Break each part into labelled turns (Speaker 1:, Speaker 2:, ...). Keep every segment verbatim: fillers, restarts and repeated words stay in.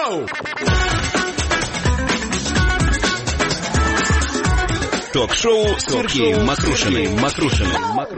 Speaker 1: Go! Ток-шоу с Сергеем Макрушиным. Макрушиным.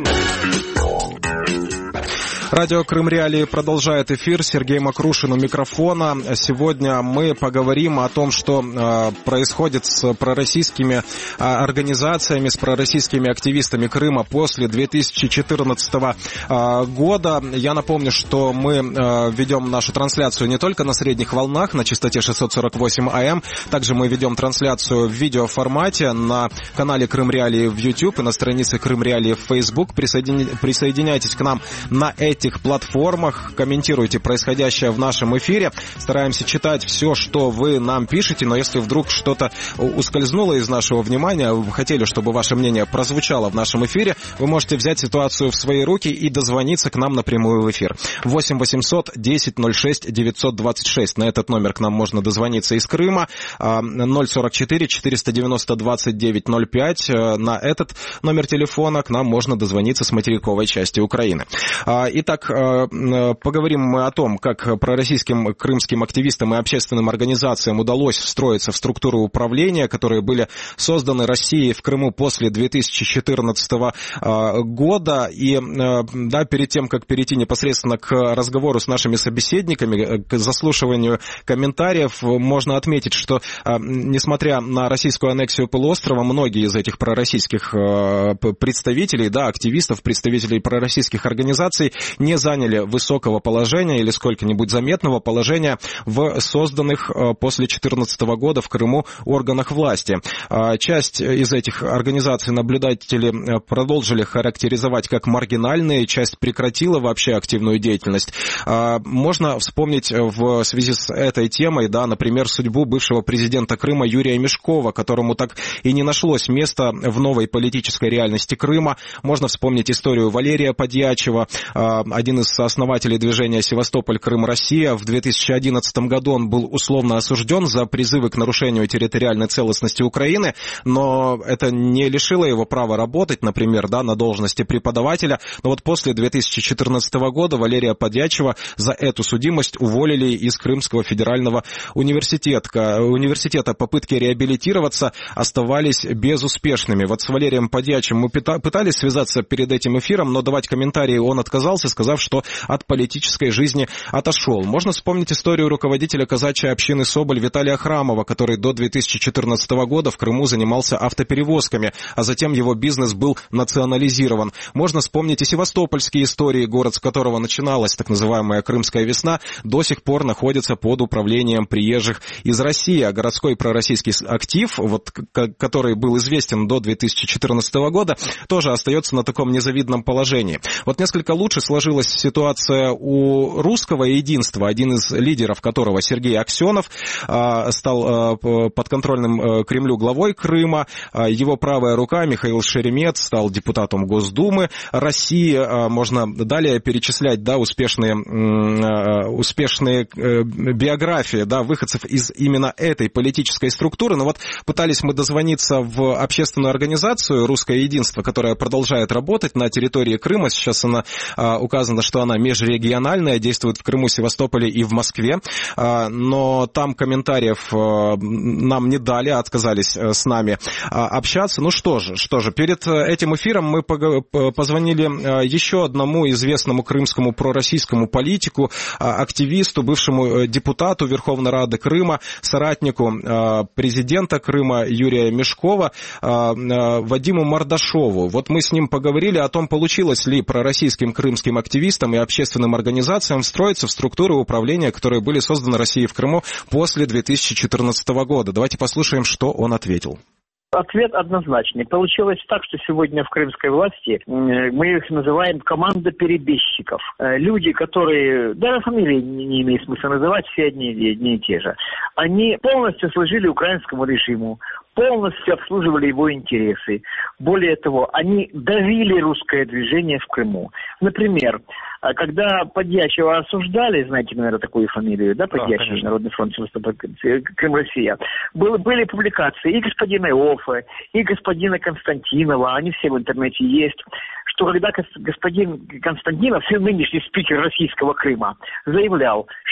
Speaker 2: Радио Крым Реалии продолжает эфир. Сергей Макрушин у микрофона. Сегодня мы поговорим о том, что э, происходит с пророссийскими э, организациями, с пророссийскими активистами Крыма после две тысячи четырнадцатого э, года. Я напомню, что мы э, ведем нашу трансляцию не только на средних волнах, на частоте шестьсот сорок восемь АМ. Также мы ведем трансляцию в видеоформате на канале Крым Реалии в YouTube и на странице Крым Реалии в Facebook. Присоедини... Присоединяйтесь к нам на этих платформах, комментируйте происходящее в нашем эфире. Стараемся читать все, что вы нам пишете, но если вдруг что-то ускользнуло из нашего внимания, вы хотели, чтобы ваше мнение прозвучало в нашем эфире, вы можете взять ситуацию в свои руки и дозвониться к нам напрямую в эфир. восемь восемьсот десять ноль шесть девятьсот двадцать шесть. На этот номер к нам можно дозвониться из Крыма. ноль сорок четыре четыреста девяносто двадцать девять ноль пять. На этот номер телефона к нам можно дозвониться с материковой части Украины. Итак, поговорим мы о том, как пророссийским крымским активистам и общественным организациям удалось встроиться в структуры управления, которые были созданы Россией в Крыму после две тысячи четырнадцатого года. И да, перед тем, как перейти непосредственно к разговору с нашими собеседниками, к заслушиванию комментариев, можно отметить, что несмотря на российскую аннексию полуострова, многие из этих пророссийских представителей, да, активистов, представителей пророссийских организаций не заняли высокого положения или сколько-нибудь заметного положения в созданных после две тысячи четырнадцатого года в Крыму органах власти. Часть из этих организаций наблюдатели продолжили характеризовать как маргинальные, часть прекратила вообще активную деятельность. Можно вспомнить в связи с этой темой, да, например, судьбу бывшего президента Крыма Юрия Мешкова, которому так и не нашлось места в новой политической реальности Крыма. Можно вспомнить историю Валерия Подьячева, один из сооснователей движения «Севастополь, Крым, Россия». В две тысячи одиннадцатом году он был условно осужден за призывы к нарушению территориальной целостности Украины, но это не лишило его права работать, например, да, на должности преподавателя. Но вот после две тысячи четырнадцатого года Валерия Подьячева за эту судимость уволили из Крымского федерального университета. Университета попытки реабилитироваться оставались безуспешными. Вот с Валерием Подьячевым мы пытались связаться перед этим эфиром, но давать комментарии он отказался, сказав, что от политической жизни отошел. Можно вспомнить историю руководителя казачьей общины Соболь Виталия Храмова, который до две тысячи четырнадцатого года в Крыму занимался автоперевозками, а затем его бизнес был национализирован. Можно вспомнить и севастопольские истории, город, с которого начиналась так называемая Крымская весна, до сих пор находится под управлением приезжих из России, а городской пророссийский актив, вот, который был известен до две тысячи четырнадцатого года, тоже остается на таком незавидном положении. Вот несколько лучше сложилась ситуация у русского единства, один из лидеров которого, Сергей Аксенов, стал подконтрольным Кремлю главой Крыма. Его правая рука Михаил Шеремет стал депутатом Госдумы России. Можно далее перечислять, да, успешные, успешные биографии, да, выходцев из именно этой политической структуры. Но вот пытались мы дозвониться в общественную организацию «Русское единство», которая продолжает работать на территории Крыма. Сейчас она указано, что она межрегиональная, действует в Крыму, Севастополе и в Москве, но там комментариев нам не дали, отказались с нами общаться. Ну что же, что же, перед этим эфиром мы позвонили еще одному известному крымскому пророссийскому политику, активисту, бывшему депутату Верховной Рады Крыма, соратнику президента Крыма Юрия Мешкова, Вадиму Мордашову. Вот мы с ним поговорили о том, получилось ли пророссийским крымским активистам и общественным организациям встроиться в структуры управления, которые были созданы Россией в Крыму после две тысячи четырнадцатого года. Давайте послушаем, что он ответил.
Speaker 3: Ответ однозначный. Получилось так, что сегодня в крымской власти мы их называем команда перебежчиков. Люди, которые, даже фамилии не имеет смысла называть, все одни, одни и те же. Они полностью служили украинскому режиму, полностью обслуживали его интересы. Более того, они давили русское движение в Крыму. Например, когда Подьячева осуждали, знаете, наверное, такую фамилию, да, Подьячева, да, Народный фронт, Крым, Россия, были, были публикации и господина Иоффе, и господина Константинова, они все в интернете есть, что когда господин Константинов, нынешний спикер российского Крыма, заявлял,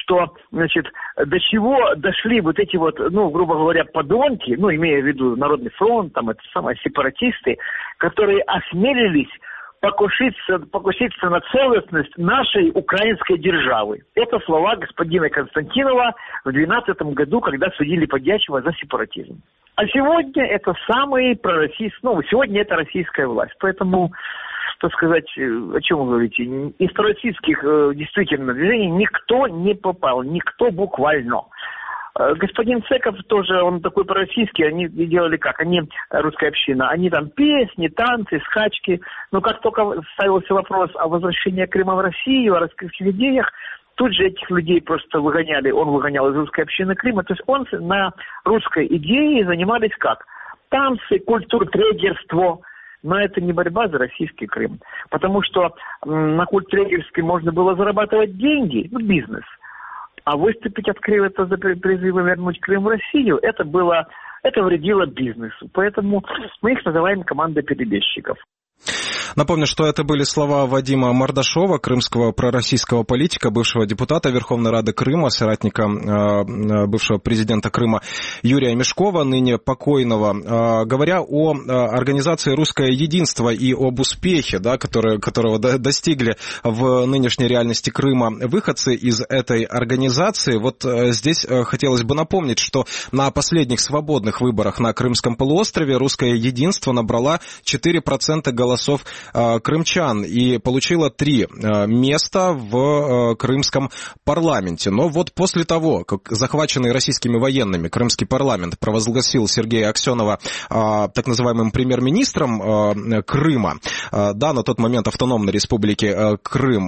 Speaker 3: что, значит, до чего дошли вот эти вот, ну, грубо говоря, подонки, ну, имея в виду Народный фронт, там, это самое, сепаратисты, которые осмелились покуситься, покуситься на целостность нашей украинской державы. Это слова господина Константинова в двенадцатом году, когда судили Подьячева за сепаратизм. А сегодня это самый пророссийский, ну, сегодня это российская власть. Поэтому, так сказать, о чем вы говорите, из пророссийских действительно движений никто не попал, никто буквально. Господин Цеков тоже, он такой пророссийский, они делали как? Они, русская община, они там песни, танцы, скачки. Но как только ставился вопрос о возвращении Крыма в Россию, о раскрытых идеях, тут же этих людей просто выгоняли, он выгонял из русской общины Крыма. То есть он на русской идее занимались как? Танцы, культуртрегерство. Но это не борьба за российский Крым. Потому что на культтрегерстве можно было зарабатывать деньги, ну, бизнес. А выступить открыто за призывом вернуть Крым в Россию, это было, это вредило бизнесу. Поэтому мы их называем командой перебежчиков.
Speaker 2: Напомню, что это были слова Вадима Мордашова, крымского пророссийского политика, бывшего депутата Верховной Рады Крыма, соратника э, бывшего президента Крыма Юрия Мешкова, ныне покойного. Э, говоря о э, организации «Русское единство» и об успехе, да, который, которого до, достигли в нынешней реальности Крыма выходцы из этой организации, вот э, здесь э, хотелось бы напомнить, что на последних свободных выборах на Крымском полуострове «Русское единство» набрала четыре процента голосов крымчан и получила три места в крымском парламенте. Но вот после того, как захваченный российскими военными крымский парламент провозгласил Сергея Аксенова так называемым премьер-министром Крыма, да, на тот момент автономной республики Крым,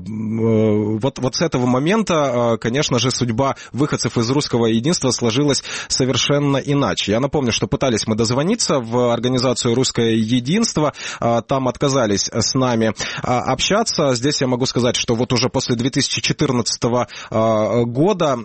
Speaker 2: вот, вот с этого момента, конечно же, судьба выходцев из русского единства сложилась совершенно иначе. Я напомню, что пытались мы дозвониться в организацию «Русское единство», там отказались с нами общаться. Здесь я могу сказать, что вот уже после две тысячи четырнадцатого года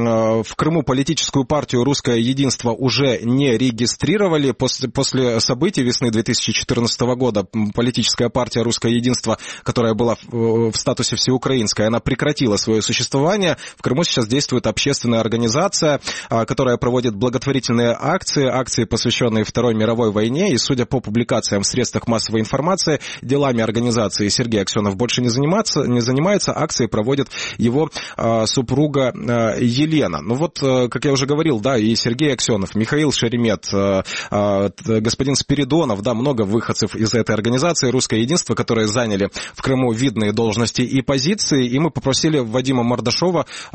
Speaker 2: в Крыму политическую партию «Русское единство» уже не регистрировали. После, после событий весны две тысячи четырнадцатого года политическая партия «Русское единство», которая была в статусе всеукраинской, она прекратила свое существование. В Крыму сейчас действует общественная организация, которая проводит благотворительные акции, акции, посвященные Второй мировой войне, и, судя по публикациям в средствах массовой информации, делами организации Сергей Аксенов больше не занимается, не занимается, акции проводит его э, супруга э, Елена. Ну вот, э, как я уже говорил, да, и Сергей Аксенов, Михаил Шеремет, э, э, господин Спиридонов, да, много выходцев из этой организации «Русское единство», которые заняли в Крыму видные должности и позиции, и мы попросили Вадима Мордашова э,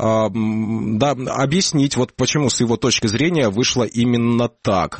Speaker 2: да, объяснить, вот почему с его точки зрения вышло именно так.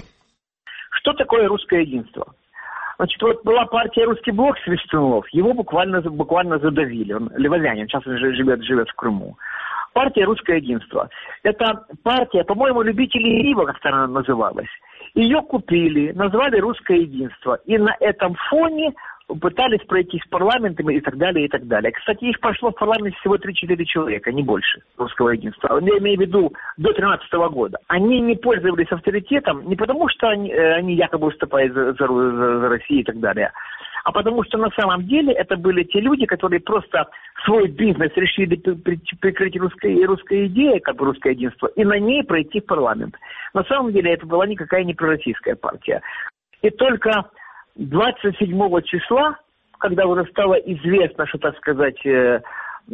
Speaker 3: Что такое «Русское единство»? Значит, вот была партия «Русский блок» Свистунов, его буквально, буквально задавили. Он левозянин, сейчас он живет, живет в Крыму. Партия «Русское единство». Это партия, по-моему, любителей пива, как-то она называлась. Ее купили, назвали «Русское единство». И на этом фоне пытались пройти с парламентом и так далее, и так далее. Кстати, их прошло в парламенте всего три-четыре человека, не больше, русского единства. Я имею в виду до тринадцатого года. Они не пользовались авторитетом не потому, что они, они якобы выступают за, за, за Россию и так далее, а потому что на самом деле это были те люди, которые просто свой бизнес решили прикрыть русской, русской идеей, как бы «Русское единство», и на ней пройти в парламент. На самом деле это была никакая не пророссийская партия. И только двадцать седьмого числа, когда уже стало известно, что, так сказать, э, э,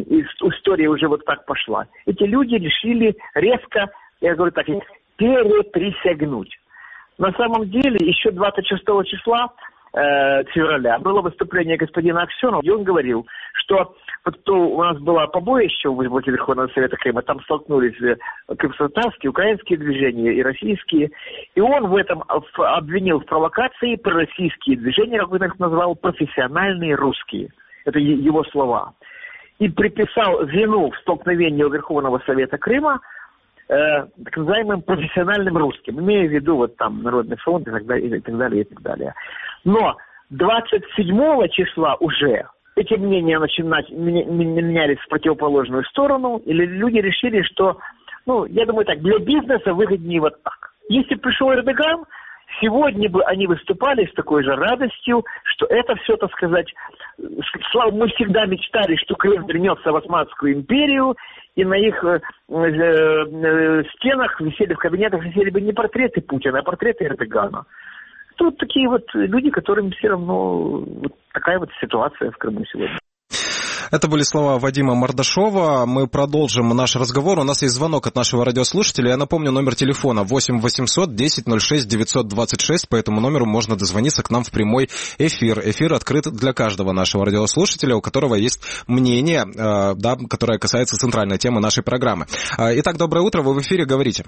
Speaker 3: история уже вот так пошла, эти люди решили резко, я говорю так, переприсягнуть. На самом деле, еще двадцать шестого числа э, февраля было выступление господина Аксенова, и он говорил, что вот то у нас было побоище возле Верховного Совета Крыма, там столкнулись крымско-татарские, украинские движения и российские, и он в этом обвинил в провокации пророссийские движения, как он их назвал, профессиональные русские. Это его слова. И приписал вину в столкновении у Верховного Совета Крыма э, так называемым профессиональным русским, имея в виду вот там Народный фронт и так далее, и так далее, и так далее. Но двадцать седьмого числа уже эти мнения начинать, менялись в противоположную сторону, или люди решили, что, ну, я думаю так, для бизнеса выгоднее вот так. Если пришел Эрдоган сегодня бы они выступали с такой же радостью, что это все, так сказать, слава, мы всегда мечтали, что Крым вернется в Османскую империю, и на их э, э, стенах висели, в кабинетах висели бы не портреты Путина, а портреты Эрдогана. Тут такие вот люди, которым все равно вот такая вот ситуация в Крыму сегодня.
Speaker 2: Это были слова Вадима Мордашова. Мы продолжим наш разговор. У нас есть звонок от нашего радиослушателя. Я напомню, номер телефона восемь восемьсот десять ноль шесть девятьсот двадцать шесть. По этому номеру можно дозвониться к нам в прямой эфир. Эфир открыт для каждого нашего радиослушателя, у которого есть мнение, да, которое касается центральной темы нашей программы. Итак, доброе утро. Вы в эфире, говорите.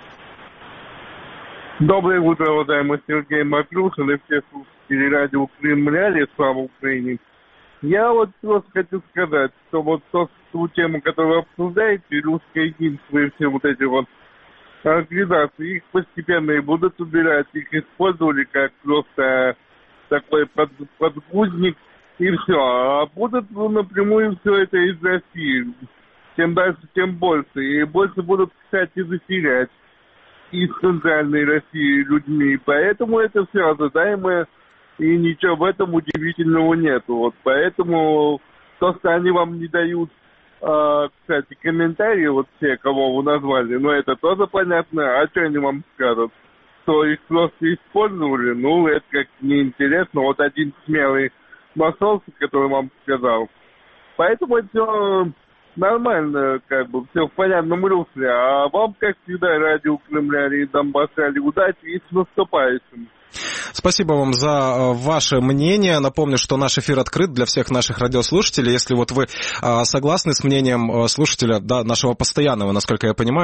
Speaker 4: Доброе утро, уважаемый Сергей Макрушин и все слушатели радио Крым Реалии. Слава Украине. Я вот просто хочу сказать, что вот ту, ту тему, которую вы обсуждаете, русское единство и все вот эти вот организации, их постепенно и будут убирать, их использовали как просто такой под, подгузник и все. А будут ну, напрямую все это из России. Чем дальше, тем больше. И больше будут, кстати, заселять из центральной России людьми. Поэтому это все ожидаемое. И ничего в этом удивительного нету. Вот поэтому то, что они вам не дают, э, кстати, комментарии, вот все, кого вы назвали, ну это тоже понятно. А что они вам скажут? Что их просто использовали? Ну, это как неинтересно. Вот один смелый нашелся, который вам сказал. Поэтому это все нормально, как бы, все в понятном русле. А вам, как всегда, радио Крымляне и Донбассали, удачи и с наступающим.
Speaker 2: Спасибо вам за ваше мнение. Напомню, что наш эфир открыт для всех наших радиослушателей. Если вот вы согласны с мнением слушателя, да, нашего постоянного, насколько я понимаю,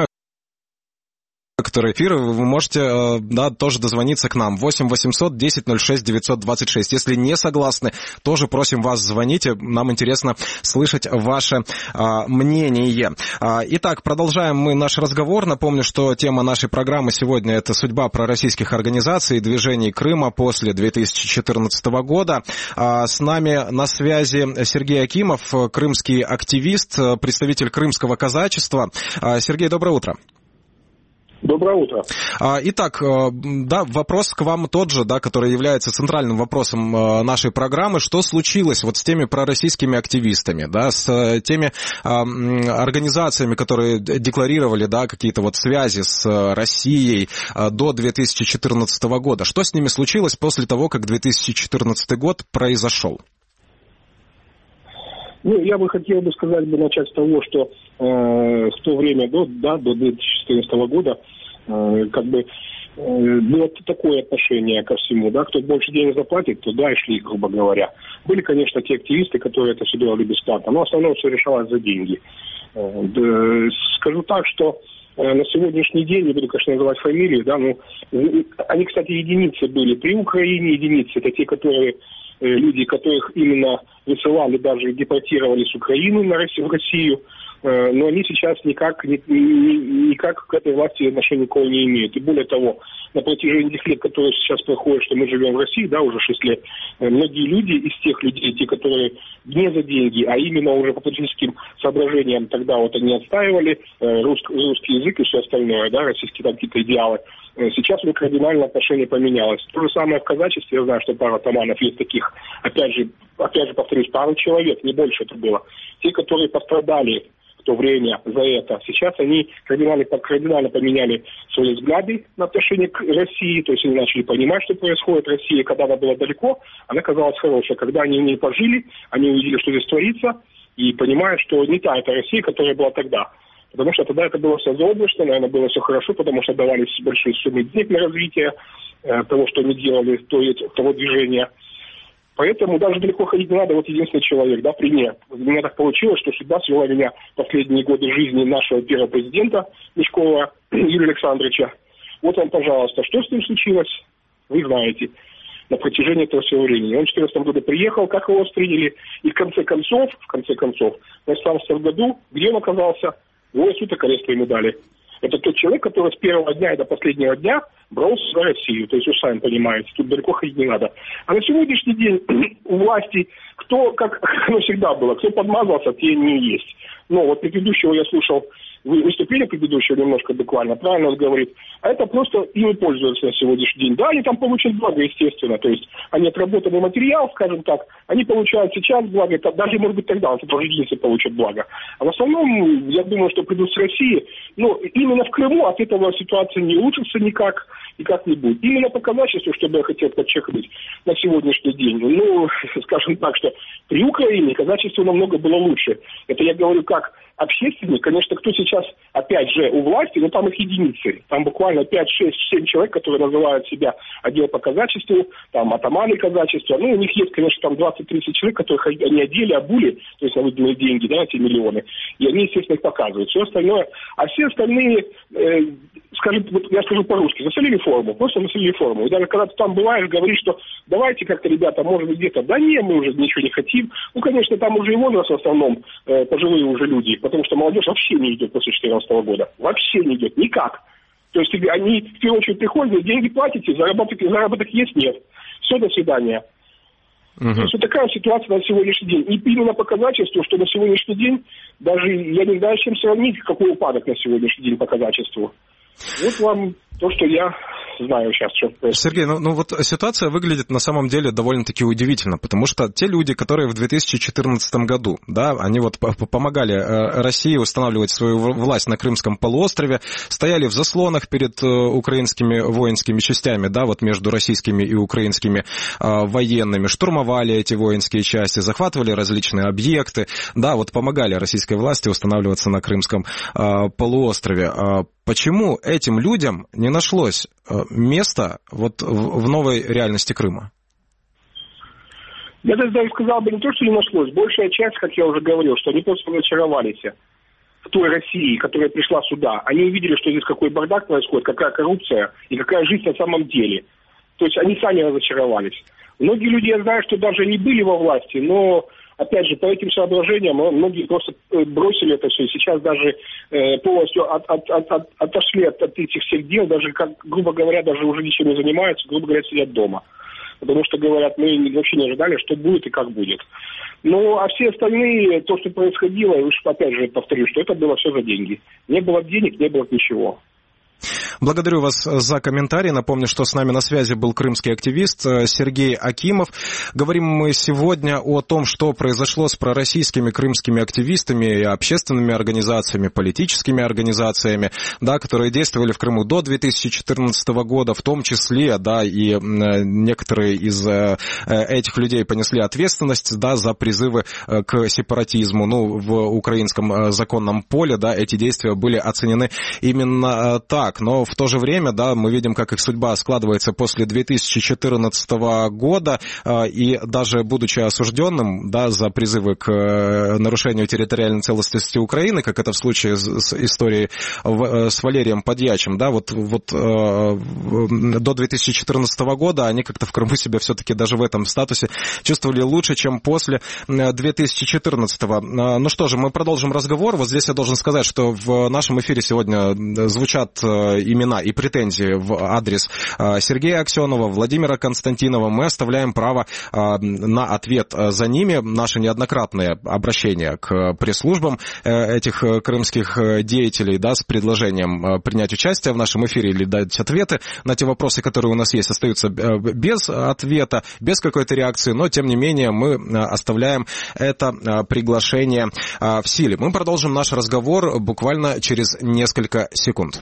Speaker 2: который эфир, вы можете, да, тоже дозвониться к нам. восемь восемьсот десять ноль шесть девятьсот двадцать шесть. Если не согласны, тоже просим вас звоните. Нам интересно слышать ваше а, мнение. А, итак, продолжаем мы наш разговор. Напомню, что тема нашей программы сегодня — это судьба пророссийских организаций и движений Крыма после две тысячи четырнадцатого года. А, с нами на связи Сергей Акимов, крымский активист, представитель крымского казачества. А, Сергей, доброе утро.
Speaker 5: Доброе утро.
Speaker 2: Итак, да, вопрос к вам тот же, да, который является центральным вопросом нашей программы. Что случилось вот с теми пророссийскими активистами, да, с теми организациями, которые декларировали, да, какие-то вот связи с Россией до две тысячи четырнадцатого года? Что с ними случилось после того, как две тысячи четырнадцатый год произошел?
Speaker 5: Ну, я бы хотел бы сказать, бы начать с того, что э, в то время, до, да, до две тысячи четырнадцатого года, э, как бы, э, было такое отношение ко всему, да, кто больше денег заплатит, туда и шли, грубо говоря. Были, конечно, те активисты, которые это все делали бесплатно, но в основном все решалось за деньги. Э, да, скажу так, что э, на сегодняшний день, не буду, конечно, называть фамилии, да, но они, кстати, единицы были при Украине, единицы, это те, которые... люди, которых именно высылали, даже депортировали с Украины на Россию, в Россию, но они сейчас никак, ни, ни, никак к этой власти отношения никакого не имеют. И более того, на протяжении тех лет, которые сейчас проходят, что мы живем в России, да, уже шесть лет, многие люди из тех людей, те, которые не за деньги, а именно уже по политическим соображениям, тогда вот они отстаивали русский, русский язык и все остальное, да, российские там какие-то идеалы. Сейчас уже кардинально отношение поменялось. То же самое в казачестве, я знаю, что пара атаманов есть таких, опять же, опять же повторюсь, пару человек, не больше это было. Те, которые пострадали в то время за это, сейчас они кардинально, кардинально поменяли свои взгляды на отношение к России, то есть они начали понимать, что происходит в России, когда она была далеко, она казалась хорошей. Когда они не пожили, они увидели, что здесь творится, и понимают, что не та эта Россия, которая была тогда. Потому что тогда это было все заоблачно, наверное, было все хорошо, потому что давались большие суммы денег на развитие э, того, что они делали, то, того движения. Поэтому даже далеко ходить не надо. Вот единственный человек, да, пример. У меня так получилось, что судьба свела меня последние годы жизни нашего первого президента Мешкова Юрия Александровича. Вот вам, пожалуйста, что с ним случилось, вы знаете, на протяжении этого всего времени. Он в две тысячи четырнадцатом году приехал, как его встретили, и в конце концов, в конце концов, в две тысячи восемнадцатом году, где он оказался? Двое суток ареста ему дали. Это тот человек, который с первого дня и до последнего дня боролся за Россию. То есть вы сами понимаете, тут далеко ходить не надо. А на сегодняшний день у власти, кто, как оно всегда было, кто подмазался, те не есть. Но вот предыдущего я слушал выступление предыдущего немножко буквально, правильно он говорит, а это просто ими пользуются на сегодняшний день. Да, они там получат благо, естественно, то есть они отработанный материал, скажем так, они получают сейчас благо, это, даже, может быть, тогда он тоже единицы получат благо. А в основном, я думаю, что придут с России, но именно в Крыму от этого ситуация не улучшится никак, никак не будет. Именно по казачеству, что бы я хотел подчеркнуть на сегодняшний день, ну, скажем так, что при Украине казачество намного было лучше. Это я говорю как общественник, конечно, кто сейчас, опять же, у власти, но там их единицы. Там буквально пять, шесть, семь человек, которые называют себя отдел по казачеству, там атаманы казачества. Ну, у них есть, конечно, там двадцать-тридцать человек, которых они одели, обули, то есть на выданные деньги, да, эти миллионы. И они, естественно, их показывают. Все остальное. А все остальные, э, скажем, вот я скажу по-русски, засолили форму, просто засолили форму. И даже когда ты там бываешь, говоришь, что давайте как-то, ребята, может быть, где-то, да не, мы уже ничего не хотим. Ну, конечно, там уже и возраст в основном, э, пожилые уже люди, потому что молодежь вообще не идет после две тысячи четырнадцатого года. Вообще не идет, никак. То есть они в первую очередь приходят, деньги платите, заработок, заработок есть, нет. Все, до свидания. Uh-huh. То есть вот такая ситуация на сегодняшний день. И именно по казачеству, что на сегодняшний день, даже я не знаю, с чем сравнить, какой упадок на сегодняшний день по казачеству. Вот вам то, что я знаю сейчас. Что
Speaker 2: Сергей, ну, ну вот ситуация выглядит на самом деле довольно-таки удивительно, потому что те люди, которые в две тысячи четырнадцатом году, да, они вот помогали России устанавливать свою власть на Крымском полуострове, стояли в заслонах перед украинскими воинскими частями, да, вот между российскими и украинскими военными, штурмовали эти воинские части, захватывали различные объекты, да, вот помогали российской власти устанавливаться на Крымском полуострове. Почему этим людям не нашлось места вот в новой реальности Крыма?
Speaker 5: Я даже сказал бы не то, что не нашлось. Большая часть, как я уже говорил, что они просто разочаровались в той России, которая пришла сюда. Они увидели, что здесь какой бардак происходит, какая коррупция и какая жизнь на самом деле. То есть они сами разочаровались. Многие люди, я знаю, что даже не были во власти, но... Опять же, по этим соображениям многие просто бросили это все. И сейчас даже э, полностью от, от, от, от, отошли от, от этих всех дел. Даже, как, грубо говоря, даже уже ничем не занимаются. Грубо говоря, сидят дома. Потому что, говорят, мы вообще не ожидали, что будет и как будет. Ну, а все остальные, то, что происходило, я уж опять же повторю, что это было все за деньги. Не было денег, не было ничего.
Speaker 2: Благодарю вас за комментарий. Напомню, что с нами на связи был крымский активист Сергей Акимов. Говорим мы сегодня о том, что произошло с пророссийскими крымскими активистами и общественными организациями, политическими организациями, да, которые действовали в Крыму до две тысячи четырнадцатого года, в том числе, да, и некоторые из этих людей понесли ответственность, да, за призывы к сепаратизму. Ну, в украинском законном поле, да, эти действия были оценены именно так. Но в то же время, да, мы видим, как их судьба складывается после две тысячи четырнадцатого года, и даже будучи осужденным, да, за призывы к нарушению территориальной целостности Украины, как это в случае с историей с Валерием Подьячим, да, вот, вот до две тысячи четырнадцатого года они как-то в Крыму себя все-таки даже в этом статусе чувствовали лучше, чем после две тысячи четырнадцатого. Ну что же, мы продолжим разговор. Вот здесь я должен сказать, что в нашем эфире сегодня звучат имена и претензии в адрес Сергея Аксенова, Владимира Константинова. Мы оставляем право на ответ за ними. Наше неоднократное обращение к пресс-службам этих крымских деятелей, да, с предложением принять участие в нашем эфире или дать ответы на те вопросы, которые у нас есть, остаются без ответа, без какой-то реакции, но тем не менее мы оставляем это приглашение в силе. Мы продолжим наш разговор буквально через несколько секунд.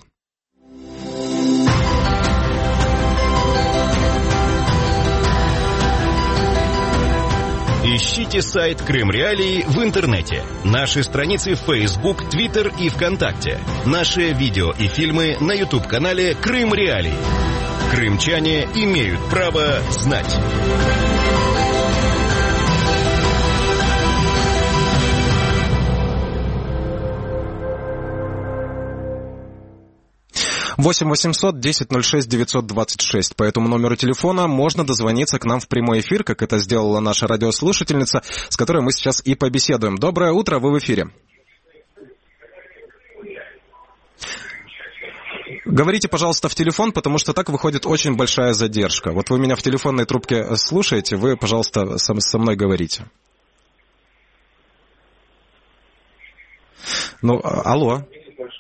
Speaker 1: Ищите сайт Крым Реалии в интернете. Наши страницы в Facebook, Twitter и ВКонтакте. Наши видео и фильмы на YouTube-канале Крым Реалии. Крымчане имеют право знать.
Speaker 2: восемь восемьсот десять ноль шесть девятьсот двадцать шесть. По этому номеру телефона можно дозвониться к нам в прямой эфир, как это сделала наша радиослушательница, с которой мы сейчас и побеседуем. Доброе утро, вы в эфире. Говорите, пожалуйста, в телефон, потому что так выходит очень большая задержка. Вот вы меня в телефонной трубке слушаете, вы, пожалуйста, со мной говорите. Ну, алло.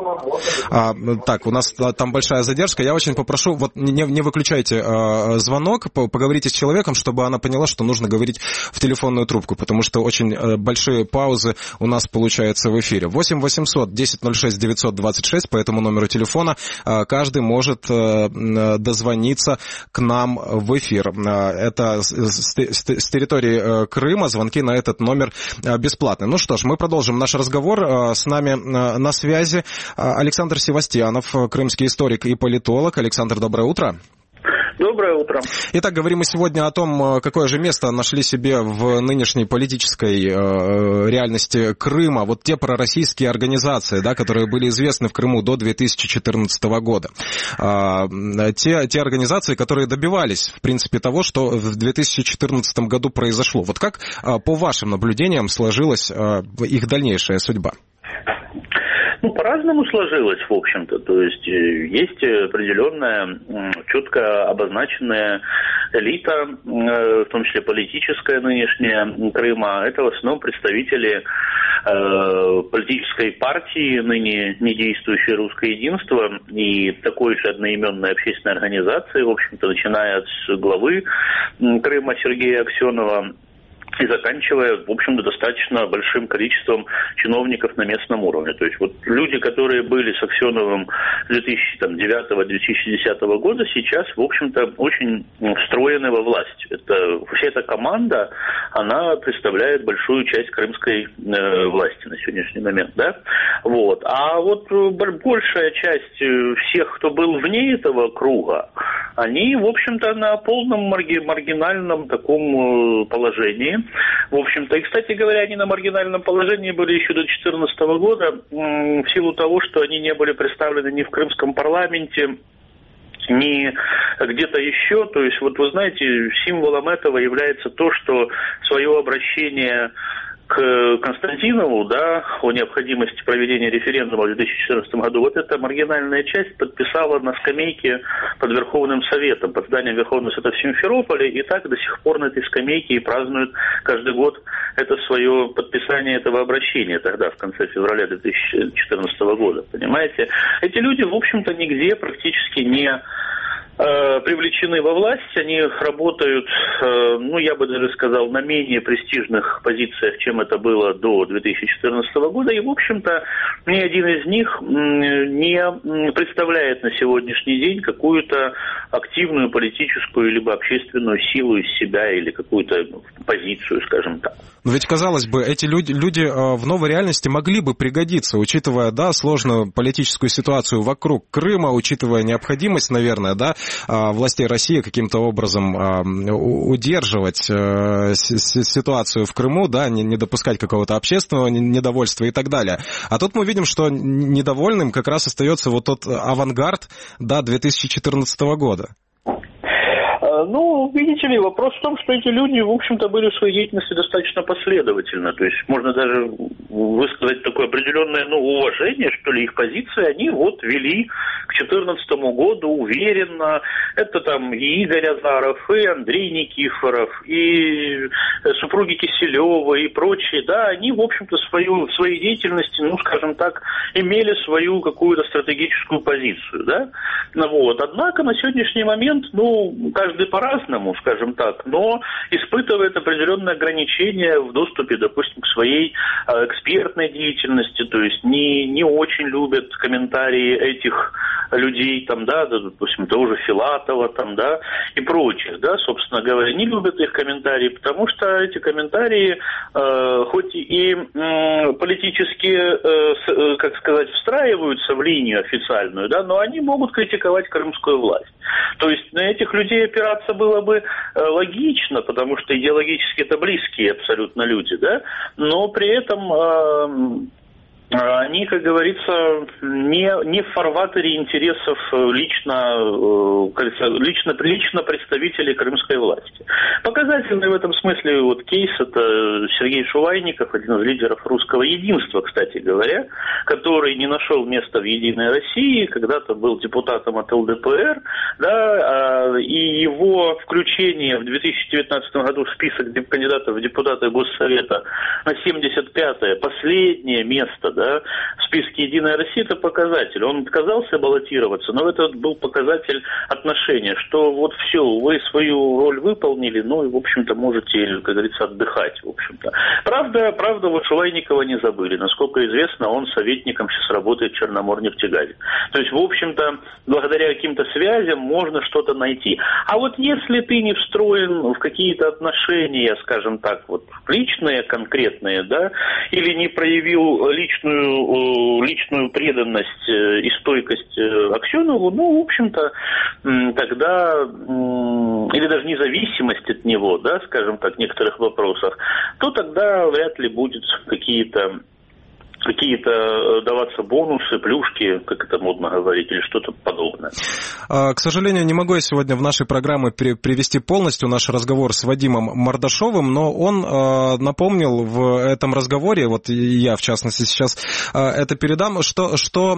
Speaker 2: А, так, у нас там большая задержка. Я очень попрошу, вот не, не выключайте э, звонок, поговорите с человеком, чтобы она поняла, что нужно говорить в телефонную трубку, потому что очень э, большие паузы у нас получается в эфире. восемь восемьсот десять ноль шесть девятьсот двадцать шесть, по этому номеру телефона э, каждый может э, дозвониться к нам в эфир. Э, это с, с, с территории э, Крыма, звонки на этот номер э, бесплатные. Ну что ж, мы продолжим наш разговор. Э, с нами э, на связи Александр Севастьянов, крымский историк и политолог. Александр, доброе утро.
Speaker 6: Доброе утро.
Speaker 2: Итак, говорим мы сегодня о том, какое же место нашли себе в нынешней политической э, реальности Крыма вот те пророссийские организации, да, которые были известны в Крыму до две тысячи четырнадцатого года. Э, те, те организации, которые добивались, в принципе, того, что в две тысячи четырнадцатом году произошло. Вот как, э, по вашим наблюдениям, сложилась э, их дальнейшая судьба?
Speaker 6: Ну, по-разному сложилось, в общем-то. То есть есть определенная, четко обозначенная элита, в том числе политическая нынешняя Крыма. Это в основном представители э, политической партии, ныне недействующей «Русское единство», и такой же одноименной общественной организации, в общем-то, начиная с главы Крыма Сергея Аксенова и заканчивая, в общем-то, достаточно большим количеством чиновников на местном уровне. То есть вот люди, которые были с Аксеновым с две тысячи девятого - две тысячи десятого года, сейчас, в общем-то, очень встроены во власть. Это, вся эта команда, она представляет большую часть крымской э, власти на сегодняшний момент, да? Вот. А вот большая часть всех, кто был вне этого круга, они, в общем-то, на полном марги- маргинальном таком положении. В общем-то, и, кстати говоря, они на маргинальном положении были еще до две тысячи четырнадцатого года, в силу того, что они не были представлены ни в крымском парламенте, ни где-то еще. То есть, вот вы знаете, символом этого является то, что свое обращение к Константинову, да, о необходимости проведения референдума в две тысячи четырнадцатом году, вот эта маргинальная часть подписала на скамейке под Верховным Советом, под зданием Верховного Совета в Симферополе, и так до сих пор на этой скамейке и празднуют каждый год это свое подписание этого обращения тогда, в конце февраля две тысячи четырнадцатого года, понимаете? Эти люди, в общем-то, нигде практически не привлечены во власть, они работают, ну, я бы даже сказал, на менее престижных позициях, чем это было до две тысячи четырнадцатого года, и, в общем-то, ни один из них не представляет на сегодняшний день какую-то активную политическую либо общественную силу из себя или какую-то позицию, скажем так.
Speaker 2: Но ведь, казалось бы, эти люди, люди в новой реальности могли бы пригодиться, учитывая, да, сложную политическую ситуацию вокруг Крыма, учитывая необходимость, наверное, да, властей России каким-то образом удерживать ситуацию в Крыму, да, не допускать какого-то общественного недовольства и так далее. А тут мы видим, что недовольным как раз остается вот тот авангард, да, две тысячи четырнадцатого года.
Speaker 6: Ну, видите ли, вопрос в том, что эти люди, в общем-то, были в своей деятельности достаточно последовательны. То есть можно даже высказать такое определенное, ну, уважение, что ли, их позиции. Они вот вели к две тысячи четырнадцатому году уверенно. Это там и Игорь Азаров, и Андрей Никифоров, и супруги Киселева, и прочие. Да, они, в общем-то, свою, в своей деятельности, ну, скажем так, имели свою какую-то стратегическую позицию, да. Ну, вот. Однако на сегодняшний момент, ну, каждый по-разному, скажем так, но испытывает определенные ограничения в доступе, допустим, к своей э, экспертной деятельности, то есть не, не очень любят комментарии этих людей, там, да, допустим, того же Филатова, там, да, и прочих, да, собственно говоря, не любят их комментарии, потому что эти комментарии, э, хоть и э, политически, э, с, э, как сказать, встраиваются в линию официальную, да, но они могут критиковать крымскую власть. То есть на этих людей опираться было бы э, логично, потому что идеологически это близкие абсолютно люди, да, но при этом э, они, как говорится, не, не в фарватере интересов лично, лично, лично представителей крымской власти. Показательный в этом смысле вот кейс – это Сергей Шувайников, один из лидеров русского единства, кстати говоря, который не нашел места в «Единой России», когда-то был депутатом от эл дэ пэ эр, да, и его включение в две тысячи девятнадцатом году в список кандидатов в депутаты Госсовета на семьдесят пятое, последнее место, да, в списке «Единая Россия» это показатель. Он отказался баллотироваться, но это был показатель отношения, что вот все, вы свою роль выполнили, ну и, в общем-то, можете, как говорится, отдыхать, в общем-то. Правда, правда, вот Шувайникова не забыли. Насколько известно, он советником сейчас работает в Черноморнефтегазе. То есть, в общем-то, благодаря каким-то связям можно что-то найти. А вот если ты не встроен в какие-то отношения, скажем так, вот личные, конкретные, да, или не проявил личную, личную преданность и стойкость Аксенову, ну, в общем-то, тогда, или даже независимость от него, да, скажем так, в некоторых вопросах, то тогда вряд ли будет какие-то какие-то даваться бонусы, плюшки, как это модно говорить, или что-то подобное.
Speaker 2: К сожалению, не могу я сегодня в нашей программе привести полностью наш разговор с Вадимом Мордашовым, но он напомнил в этом разговоре, вот я, в частности, сейчас это передам, что, что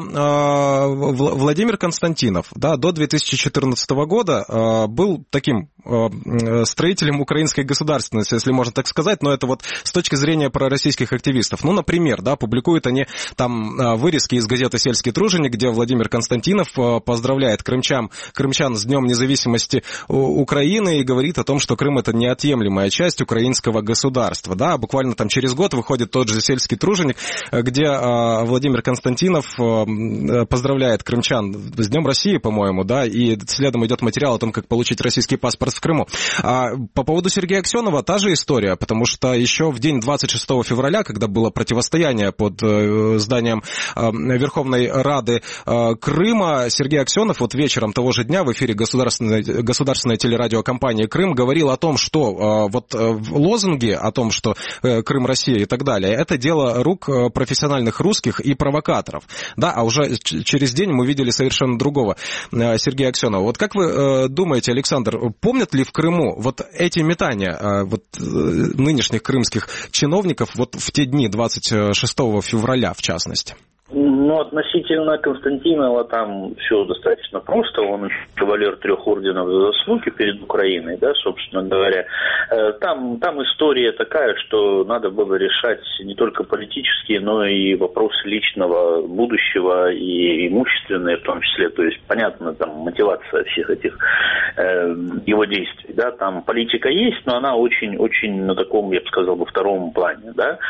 Speaker 2: Владимир Константинов, да, до две тысячи четырнадцатого года был таким строителем украинской государственности, если можно так сказать, но это вот с точки зрения пророссийских активистов. Ну, например, да, публикуют они там вырезки из газеты «Сельский труженик», где Владимир Константинов поздравляет крымчан, крымчан с Днем независимости Украины и говорит о том, что Крым — это неотъемлемая часть украинского государства. Да, буквально там через год выходит тот же «Сельский труженик», где Владимир Константинов поздравляет крымчан с Днем России, по-моему, да, и следом идет материал о том, как получить российский паспорт в Крыму. А по поводу Сергея Аксенова та же история, потому что еще в день двадцать шестого февраля, когда было противостояние под зданием Верховной Рады Крыма, Сергей Аксенов вот вечером того же дня в эфире государственной, государственной телерадиокомпании «Крым» говорил о том, что вот лозунги о том, что Крым — Россия и так далее, это дело рук профессиональных русских и провокаторов. Да, а уже через день мы видели совершенно другого Сергея Аксенова. Вот как вы думаете, Александр, помните, помнят ли в Крыму вот эти метания вот, нынешних крымских чиновников вот в те дни, двадцать шестого февраля в частности?
Speaker 6: Ну, относительно Константинова там все достаточно просто. Он кавалер трех орденов за заслуги перед Украиной, да, собственно говоря. Там, там история такая, что надо было решать не только политические, но и вопросы личного будущего и имущественные в том числе. То есть, понятно, там мотивация всех этих э, его действий, да. Там политика есть, но она очень-очень на таком, я бы сказал, во втором плане, да.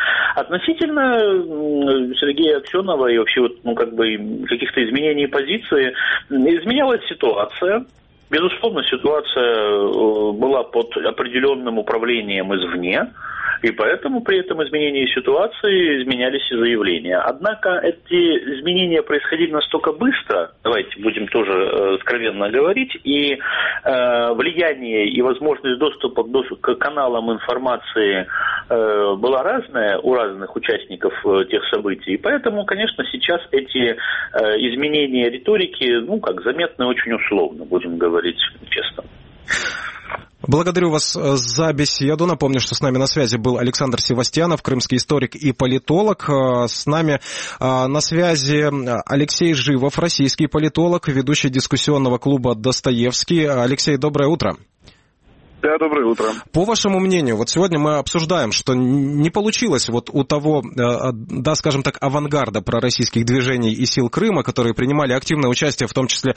Speaker 6: Относительно Сергея Аксенова и вообще вот, ну, как бы каких-то изменений позиции, изменялась ситуация. Безусловно, ситуация была под определенным управлением извне, и поэтому при этом изменении ситуации изменялись и заявления. Однако эти изменения происходили настолько быстро, давайте будем тоже э, откровенно говорить, и э, влияние и возможность доступа к каналам информации э, была разная у разных участников э, тех событий. И поэтому, конечно, сейчас эти э, изменения риторики, ну, как заметны очень условно, будем говорить честно.
Speaker 2: Благодарю вас за беседу. Напомню, что с нами на связи был Александр Севастьянов, крымский историк и политолог. С нами на связи Алексей Живов, российский политолог, ведущий дискуссионного клуба «Достоевский». Алексей, доброе утро.
Speaker 7: Да, доброе утро.
Speaker 2: По вашему мнению, вот сегодня мы обсуждаем, что не получилось вот у того, да, скажем так, авангарда пророссийских движений и сил Крыма, которые принимали активное участие, в том числе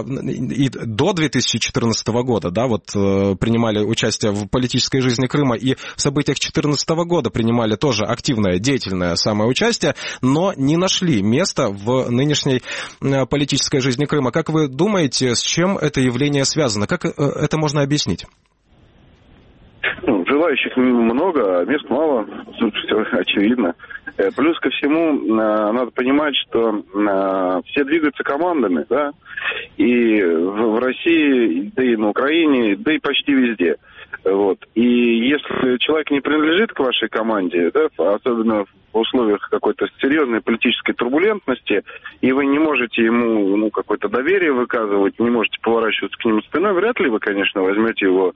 Speaker 2: и до две тысячи четырнадцатого года, да, вот принимали участие в политической жизни Крыма и в событиях две тысячи четырнадцатого года принимали тоже активное, деятельное самое участие, но не нашли места в нынешней политической жизни Крыма. Как вы думаете, с чем это явление связано? Как это можно объяснить?
Speaker 7: Ну, желающих много, а мест мало, тут все очевидно. Плюс ко всему, надо понимать, что все двигаются командами, да, и в России, да и на Украине, да и почти везде. Вот. И если человек не принадлежит к вашей команде, да, особенно в условиях какой-то серьезной политической турбулентности, и вы не можете ему, ну, какое-то доверие выказывать, не можете поворачиваться к нему спиной, вряд ли вы, конечно, возьмете его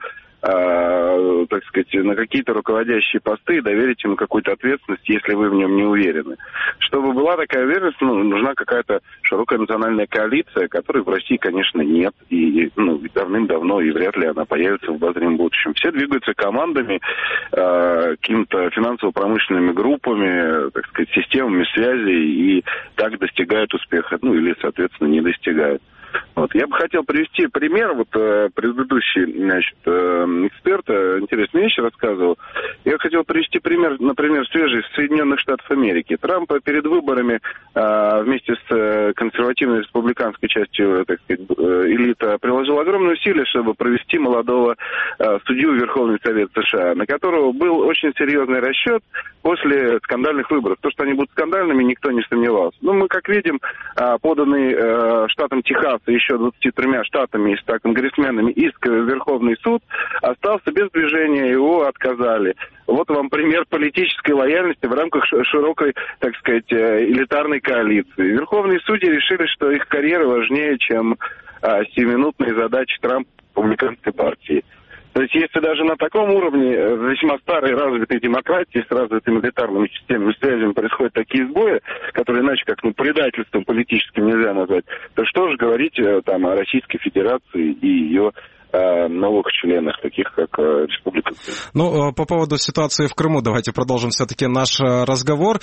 Speaker 7: э, так сказать, на какие-то руководящие посты и доверить им какую-то ответственность, если вы в нем не уверены. Чтобы была такая уверенность, ну, нужна какая-то широкая национальная коалиция, которой в России, конечно, нет, и ну, давным-давно, и вряд ли она появится в обозримом будущем. Все двигаются командами, э, какими-то финансово-промышленными группами, так сказать, системами связи, и так достигают успеха, ну, или, соответственно, не достигают. Вот. Я бы хотел привести пример. Вот э, предыдущий, значит, э, эксперт э, интересные вещи рассказывал. Я хотел привести пример, например, свежий из Соединенных Штатов Америки. Трамп перед выборами э, вместе с э, консервативной республиканской частью, так сказать, э, элита приложил огромные усилия, чтобы провести молодого э, судью в Верховный Совет США, на которого был очень серьезный расчет после скандальных выборов. То, что они будут скандальными, никто не сомневался. Ну, мы, как видим, э, поданный э, штатом Техас и еще двадцатью тремя штатами и ста конгрессменами иск в Верховный суд остался без движения, его отказали. Вот вам пример политической лояльности в рамках широкой, так сказать, элитарной коалиции. Верховные судьи решили, что их карьера важнее, чем а, сиюминутные задачи Трампа республиканской партии. То есть, если даже на таком уровне весьма старой развитой демократии с развитыми элитарными системами связями происходят такие сбои, которые иначе как ну, предательством политическим нельзя назвать, то что же говорить там о Российской Федерации и ее новых членах, таких как Республика Крым.
Speaker 2: Ну, по поводу ситуации в Крыму, давайте продолжим все-таки наш разговор.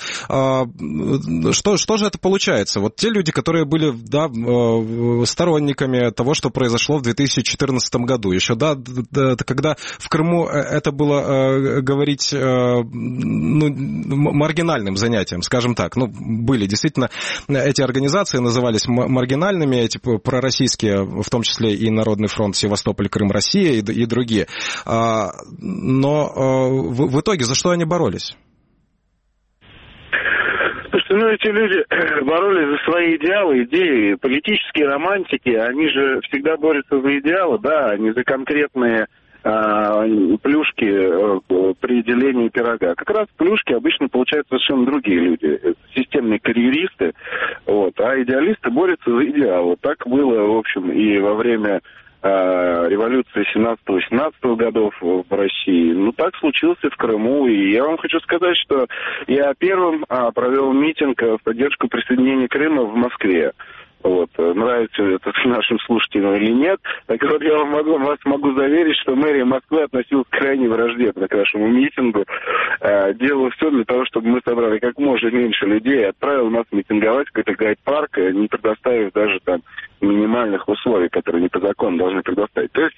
Speaker 2: Что, что же это получается? Вот те люди, которые были, да, сторонниками того, что произошло в две тысячи четырнадцатом году, еще, да, когда в Крыму это было говорить, ну, маргинальным занятием, скажем так. Ну, были действительно эти организации, назывались маргинальными, эти пророссийские, в том числе и Народный фронт Севастополь, Крым, Россия и, и другие. Но в, в итоге за что они боролись?
Speaker 7: Слушайте, ну эти люди боролись за свои идеалы, идеи, политические романтики, они же всегда борются за идеалы, да, а не за конкретные а, плюшки а, при делении пирога. Как раз плюшки обычно получают совершенно другие люди, системные карьеристы, вот, а идеалисты борются за идеалы. Так было, в общем, и во время революции семнадцатого-восемнадцатого годов в России. Ну, так случилось и в Крыму. И я вам хочу сказать, что я первым а, провел митинг в поддержку присоединения Крыма в Москве. Вот, нравится это нашим слушателям или нет. Так вот, я вам могу, вас могу заверить, что мэрия Москвы относилась крайне враждебно к нашему митингу. Э, делала все для того, чтобы мы собрали как можно меньше людей, отправил нас митинговать в какой-то гайд-парк, не предоставив даже там минимальных условий, которые не по закону должны предоставить. То есть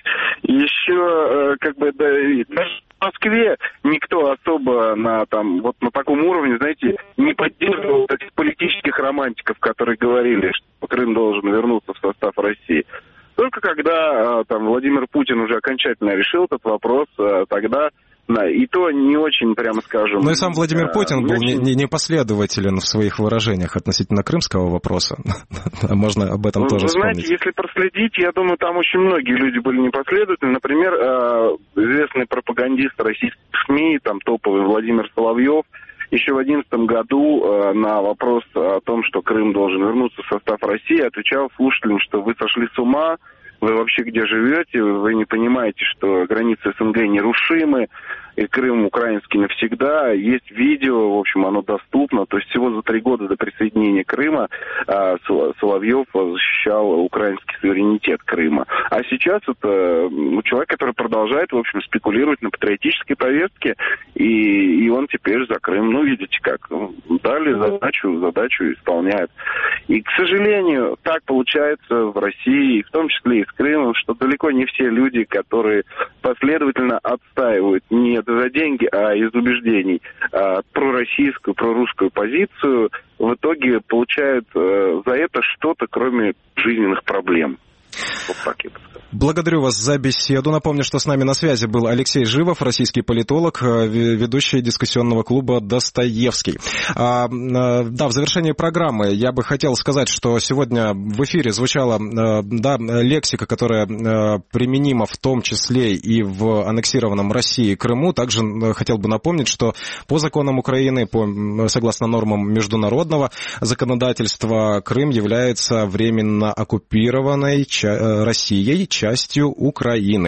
Speaker 7: еще э, как бы да, даже в Москве никто особо на там вот на таком уровне, знаете, не поддерживал таких политических романтиков, которые говорили, что Крым должен вернуться в состав России. Только когда там Владимир Путин уже окончательно решил этот вопрос, тогда да, и то не очень, прямо скажем...
Speaker 2: Но и сам Владимир Путин
Speaker 7: не
Speaker 2: был
Speaker 7: очень...
Speaker 2: непоследователен в своих выражениях относительно крымского вопроса. Можно об этом
Speaker 7: вы,
Speaker 2: тоже
Speaker 7: вы
Speaker 2: вспомнить.
Speaker 7: знаете, если проследить, я думаю, там очень многие люди были непоследовательны. Например, известный пропагандист российских СМИ, там топовый Владимир Соловьев, еще в две тысячи одиннадцатом году на вопрос о том, что Крым должен вернуться в состав России, отвечал слушателям, что вы сошли с ума, вы вообще где живете, вы не понимаете, что границы СНГ нерушимы, и Крым украинский навсегда. Есть видео, в общем, оно доступно. То есть всего за три года до присоединения Крыма а, Соловьев защищал украинский суверенитет Крыма. А сейчас это ну, человек, который продолжает, в общем, спекулировать на патриотической повестке, и, и он теперь за Крым. Ну, видите как, дали задачу, задачу исполняет. И, к сожалению, так получается в России, в том числе и с Крымом, что далеко не все люди, которые последовательно отстаивают не за деньги, а из убеждений а, пророссийскую, прорусскую позицию, в итоге получают а, за это что-то, кроме жизненных проблем. Вот так я бы сказал.
Speaker 2: Благодарю вас за беседу. Напомню, что с нами на связи был Алексей Живов, российский политолог, ведущий дискуссионного клуба «Достоевский». А, да, в завершении программы я бы хотел сказать, что сегодня в эфире звучала да, лексика, которая применима в том числе и в аннексированном России Крыму. Также хотел бы напомнить, что по законам Украины, по, согласно нормам международного законодательства, Крым является временно оккупированной Россией, частью Украины.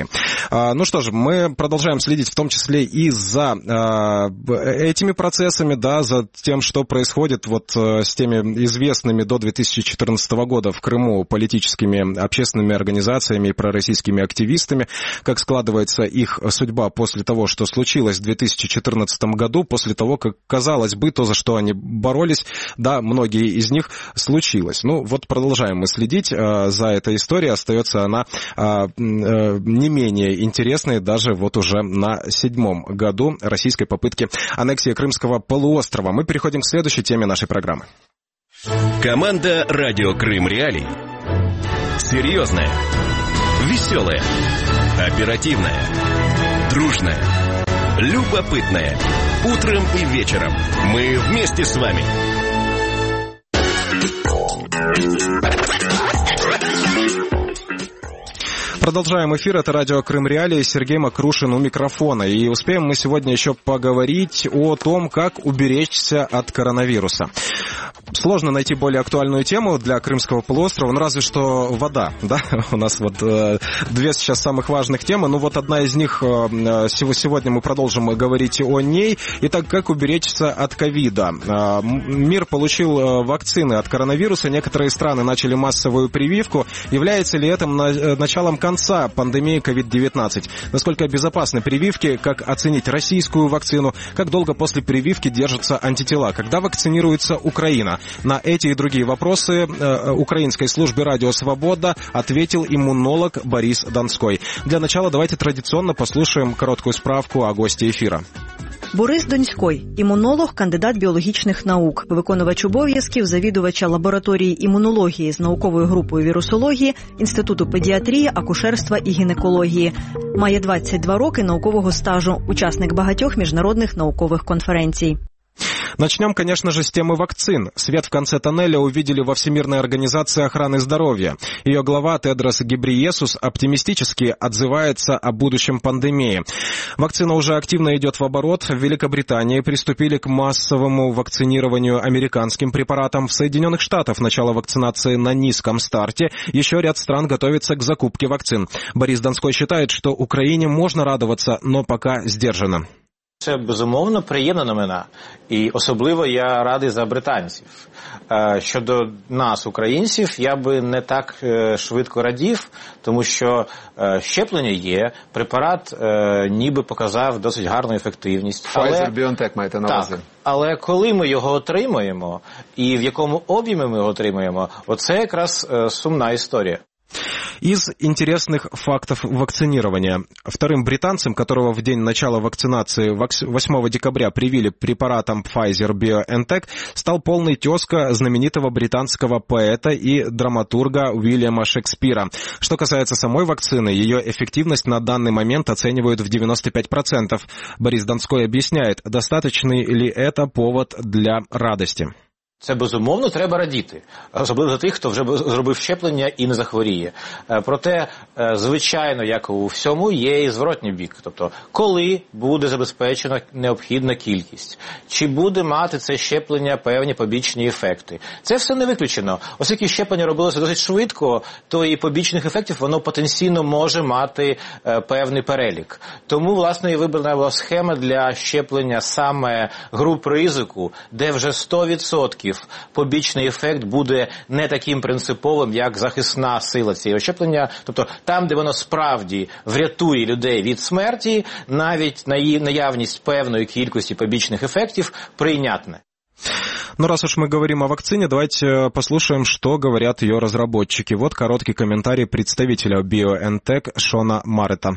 Speaker 2: Ну что же, мы продолжаем следить в том числе и за этими процессами, да, за тем, что происходит вот с теми известными до две тысячи четырнадцатого года в Крыму политическими, общественными организациями и пророссийскими активистами, как складывается их судьба после того, что случилось в две тысячи четырнадцатом году, после того, как, казалось бы, то, за что они боролись, да, многие из них случилось. Ну, вот продолжаем мы следить за этой историей, остается она не менее интересной даже вот уже на седьмом году российской попытки аннексии Крымского полуострова. Мы переходим к следующей теме нашей программы.
Speaker 1: Команда «Радио Крым Реалии». Серьезная, веселая, оперативная, дружная, любопытная. Утром и вечером мы вместе с вами.
Speaker 2: Продолжаем эфир. Это радио Крым Реалии. Сергей Макрушин у микрофона. И успеем мы сегодня еще поговорить о том, как уберечься от коронавируса. Сложно найти более актуальную тему для Крымского полуострова, ну разве что вода, да? У нас вот э, две сейчас самых важных темы. Ну вот одна из них, э, сегодня мы продолжим говорить о ней. Итак, как уберечься от ковида? Э, мир получил э, вакцины от коронавируса. Некоторые страны начали массовую прививку. Является ли это на, э, началом конца пандемии ковид девятнадцать? Насколько безопасны прививки? Как оценить российскую вакцину? Как долго после прививки держатся антитела? Когда вакцинируется Украина? На эти и другие вопросы э, украинской службе «Радио Свобода» ответил иммунолог Борис Донской. Для начала давайте традиционно послушаем короткую справку о госте эфира.
Speaker 8: Борис Донський – імунолог, кандидат біологічних наук, виконувач обов'язків завідувача лабораторії імунології з науковою групою вірусології, Інституту педіатрії, акушерства і гінекології. Має двадцять два роки наукового стажу, учасник багатьох міжнародних наукових конференцій.
Speaker 2: Начнем, конечно же, с темы вакцин. Свет в конце тоннеля увидели во Всемирной организации охраны здоровья. Ее глава Тедрос Гебрейесус оптимистически отзывается о будущем пандемии. Вакцина уже активно идет в оборот. В Великобритании приступили к массовому вакцинированию американским препаратом. В Соединенных Штатах начало вакцинации на низком старте. Еще ряд стран готовится к закупке вакцин. Борис Донской считает, что Украине можно радоваться, но пока сдержанно.
Speaker 9: Це, безумовно, приємна новина. І особливо я радий за британців. Щодо нас, українців, я би не так швидко радів, тому що щеплення є, препарат ніби показав досить гарну ефективність.
Speaker 10: Pfizer-BioNTech маєте на увазі.
Speaker 9: Так, але коли ми його отримаємо, і в якому об'ємі ми його отримаємо, оце якраз сумна історія.
Speaker 2: Из интересных фактов вакцинирования. Вторым британцем, которого в день начала вакцинации восьмого декабря привили препаратом Pfizer-BioNTech, стал полный тезка знаменитого британского поэта и драматурга Уильяма Шекспира. Что касается самой вакцины, ее эффективность на данный момент оценивают в девяносто пять процентов. Борис Донской объясняет, достаточный ли это повод для радости.
Speaker 9: Це, безумовно, треба радіти. Особливо за тих, хто вже зробив щеплення і не захворіє. Проте, звичайно, як у всьому, є і зворотній бік. Тобто, коли буде забезпечена необхідна кількість? Чи буде мати це щеплення певні побічні ефекти? Це все не виключено. Оскільки щеплення робилося досить швидко, то і побічних ефектів воно потенційно може мати певний перелік. Тому, власне, і вибрана була схема для щеплення саме груп ризику, де вже сто відсотків побічний ефект буде не таким принциповим, як захисна сила цієї щеплення. Тобто там, де воно справді врятує людей від смерті, навіть наявність певної кількості побічних ефектів прийнятне.
Speaker 2: Ну, раз уж мы говорим о вакцине, давайте послушаем, что говорят ее разработчики. Вот короткий комментарий представителя BioNTech Шона Марета.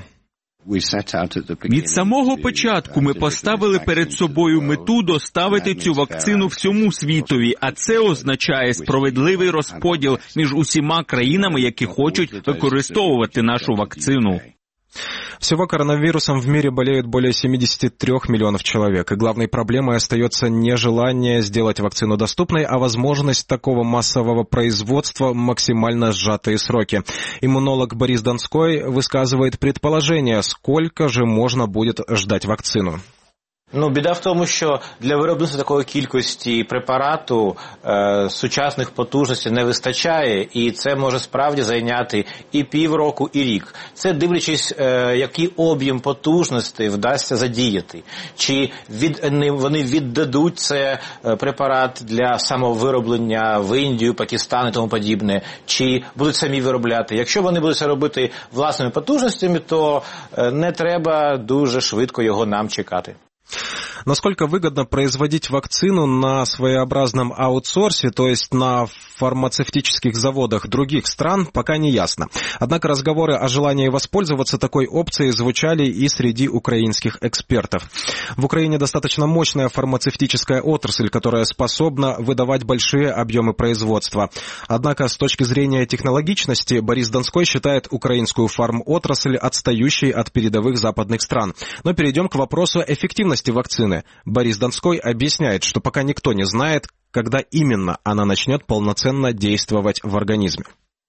Speaker 11: Від самого початку ми поставили перед собою мету доставити цю вакцину всьому світові, а це означає справедливий розподіл між усіма країнами, які хочуть використовувати нашу вакцину.
Speaker 2: Всего коронавирусом в мире болеют более семьдесят три миллионов человек, и главной проблемой остается не желание сделать вакцину доступной, а возможность такого массового производства в максимально сжатые сроки. Иммунолог Борис Донской высказывает предположение, сколько же можно будет ждать вакцину.
Speaker 9: Ну, біда в тому, що для виробництва такої кількості препарату е, сучасних потужностей не вистачає, і це може справді зайняти і півроку, і рік. Це дивлячись, е, який об'єм потужностей вдасться задіяти. Чи від, не, вони віддадуть це е, препарат для самовироблення в Індію, Пакистан і тому подібне, чи будуть самі виробляти. Якщо вони будуть це робити власними потужностями, то е, не треба дуже швидко його нам чекати.
Speaker 2: Насколько выгодно производить вакцину на своеобразном аутсорсе, то есть на фармацевтических заводах других стран, пока не ясно. Однако разговоры о желании воспользоваться такой опцией звучали и среди украинских экспертов. В Украине достаточно мощная фармацевтическая отрасль, которая способна выдавать большие объемы производства. Однако с точки зрения технологичности Борис Донской считает украинскую фармотрасль отстающей от передовых западных стран. Но перейдем к вопросу эффективности вакцины. Борис Донской объясняет, что пока никто не знает, когда именно она начнет полноценно действовать в организме.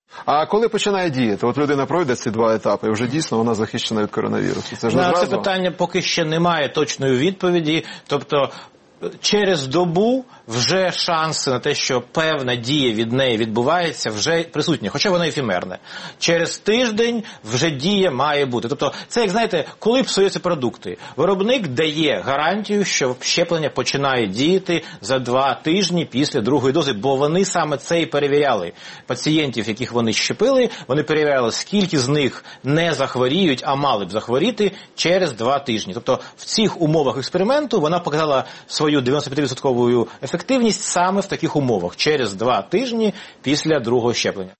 Speaker 10: А коли починає діяти? От людина пройде ці два етапи, і вже дійсно вона захищена від коронавірусу. Це ж не
Speaker 9: на
Speaker 10: зразу?
Speaker 9: це питання поки ще немає точної відповіді. Тобто через добу вже шанси на те, що певна дія від неї відбувається, вже присутні, хоча вона ефемерна. Через тиждень вже дія має бути. Тобто це, як знаєте, коли псуються продукти. Виробник дає гарантію, що щеплення починає діяти за два тижні після другої дози, бо вони саме це і перевіряли. Пацієнтів, яких вони щепили, вони перевіряли, скільки з них не захворіють, а мали б захворіти через два тижні. Тобто в цих умовах експерименту вона показала свою дев'яносто п'ять відсотків ефективність саме в таких умовах, через два тижні після другого щеплення.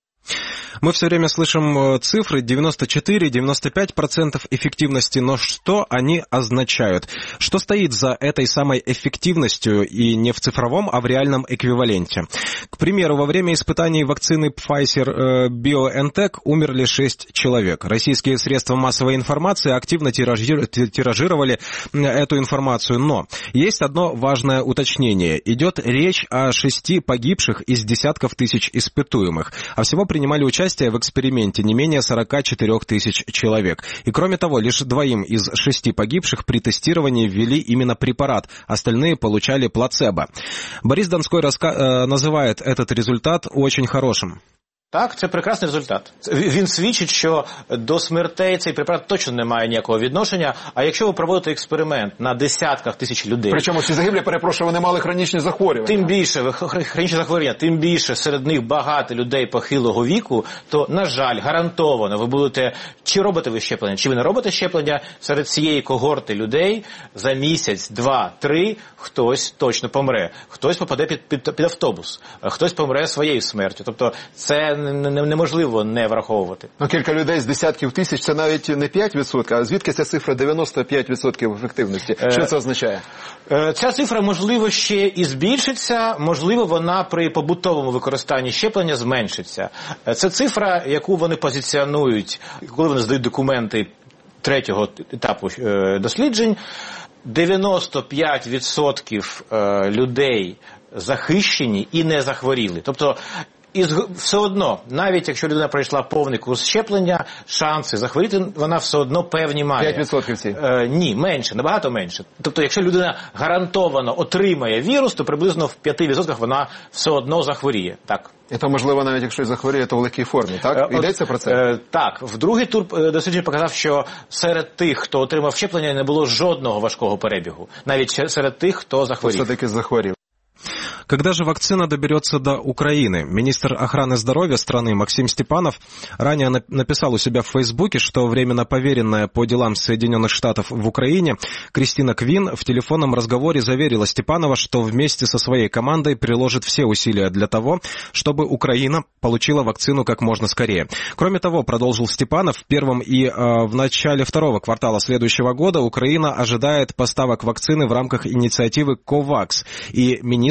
Speaker 2: Мы все время слышим цифры девяносто четыре - девяносто пять процентов эффективности, но что они означают? Что стоит за этой самой эффективностью и не в цифровом, а в реальном эквиваленте? К примеру, во время испытаний вакцины Pfizer-BioNTech умерли шесть человек. Российские средства массовой информации активно тиражировали эту информацию, но есть одно важное уточнение. Идет речь о шести погибших из десятков тысяч испытуемых, а всего принимали участие в эксперименте не менее сорок четыре тысяч человек. И кроме того, лишь двоим из шести погибших при тестировании ввели именно препарат, остальные получали плацебо. Борис Донской раска... э, называет этот результат очень хорошим.
Speaker 9: Так, це прекрасний результат. Він свідчить, що до смертей цей препарат точно не має ніякого відношення, а якщо ви проводите експеримент на десятках тисяч людей...
Speaker 10: Причому всі загиблі, перепрошую, вони мали хронічні захворювання.
Speaker 9: Тим більше, хронічні захворювання, тим більше серед них багато людей похилого віку, то, на жаль, гарантовано ви будете, чи робите ви щеплення, чи ви не робите щеплення, серед цієї когорти людей за місяць, два, три, хтось точно помре. Хтось попаде під, під, під автобус, хтось помре своєю смертю. Тобто це неможливо не враховувати.
Speaker 10: Ну, кілька людей з десятків тисяч – це навіть не п'ять відсотків, а звідки ця цифра дев'яносто п'ять відсотків ефективності? Що це означає?
Speaker 9: Ця цифра, можливо, ще і збільшиться, можливо, вона при побутовому використанні щеплення зменшиться. Це цифра, яку вони позиціонують, коли вони здають документи третього етапу досліджень. дев'яносто п'ять відсотків людей захищені і не захворіли. Тобто і все одно, навіть якщо людина пройшла повний курс щеплення, шанси захворіти вона все одно певні має.
Speaker 10: п'ять відсотків ці?
Speaker 9: Е, ні, менше, набагато менше. Тобто, якщо людина гарантовано отримає вірус, то приблизно в п'ять відсотків вона все одно захворіє. Так.
Speaker 10: І то, можливо, навіть якщо захворіє, то в легкій формі, так? Е, Йдеться про це?
Speaker 9: Е, так. В другий тур дослідження показав, що серед тих, хто отримав щеплення, не було жодного важкого перебігу. Навіть серед тих, хто захворів.
Speaker 10: Все-таки захворів.
Speaker 2: Когда же вакцина доберется до Украины? Министр охраны здоровья страны Максим Степанов ранее написал у себя в Фейсбуке, что временно поверенная по делам Соединенных Штатов в Украине Кристина Квин в телефонном разговоре заверила Степанова, что вместе со своей командой приложит все усилия для того, чтобы Украина получила вакцину как можно скорее. Кроме того, продолжил Степанов, в первом и э, в начале второго квартала следующего года Украина ожидает поставок вакцины в рамках инициативы COVAX, и министр подписал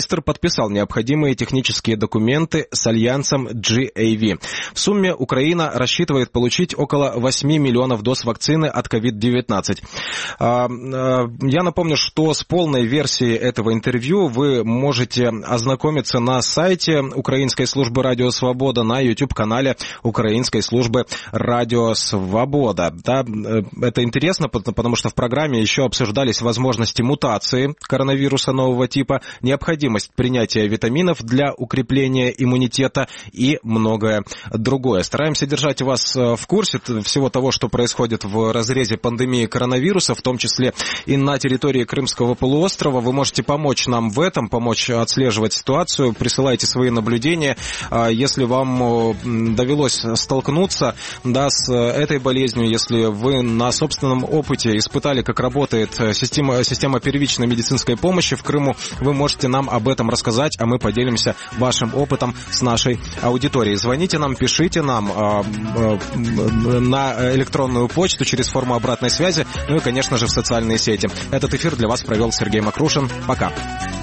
Speaker 2: подписал необходимые технические документы с альянсом джи эй ви. В сумме Украина рассчитывает получить около восемь миллионов доз вакцины от ковид девятнадцать. Я напомню, что с полной версией этого интервью вы можете ознакомиться на сайте Украинской службы Радио Свобода, на YouTube-канале Украинской службы Радио Свобода. Да, это интересно, потому что в программе еще обсуждались возможности мутации коронавируса нового типа, необходимость принятия витаминов для укрепления иммунитета и многое другое. Стараемся держать вас в курсе всего того, что происходит в разрезе пандемии коронавируса, в том числе и на территории Крымского полуострова. Вы можете помочь нам в этом, помочь отслеживать ситуацию, присылайте свои наблюдения. Если вам довелось столкнуться, да, с этой болезнью, если вы на собственном опыте испытали, как работает система, система первичной медицинской помощи в Крыму, вы можете нам об этом рассказать, а мы поделимся вашим опытом с нашей аудиторией. Звоните нам, пишите нам э, э, на электронную почту через форму обратной связи, ну и, конечно же, в социальные сети. Этот эфир для вас провел Сергей Макрушин. Пока.